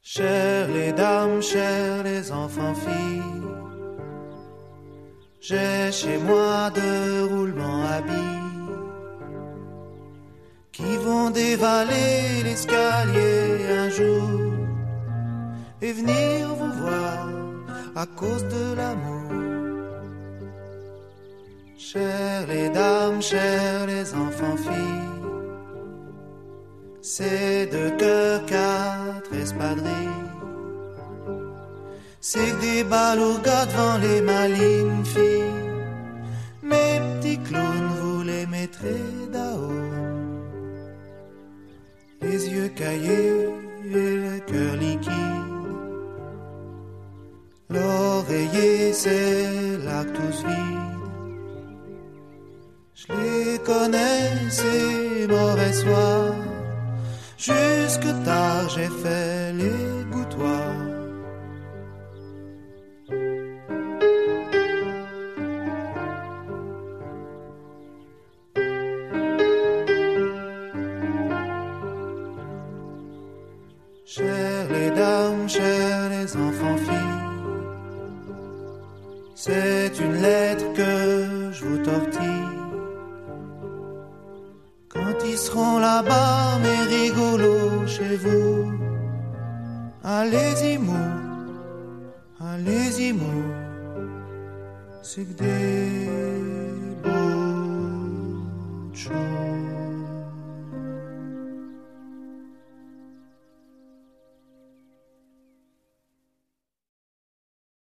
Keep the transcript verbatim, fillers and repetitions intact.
Chères les dames, chers les enfants filles, j'ai chez moi deux roulements habits qui vont dévaler l'escalier un jour et venir vous voir à cause de l'amour. Chères les dames, chers les enfants filles, c'est deux cœurs, quatre espadrilles. C'est que des balles au gars devant les malignes filles. Mes petits clowns, vous les mettrez d'haut. Les yeux caillés et le cœur liquide. L'oreiller, c'est l'actus vide. Je les connais, ces mauvais soirs. Jusque tard j'ai fait les gouttoirs. Chères les dames, chers les enfants filles, c'est une lettre que je vous tortille. Quand ils seront là-bas, mes rigolos chez vous, allez-y mou, allez-y mou, c'est que des beaux choses.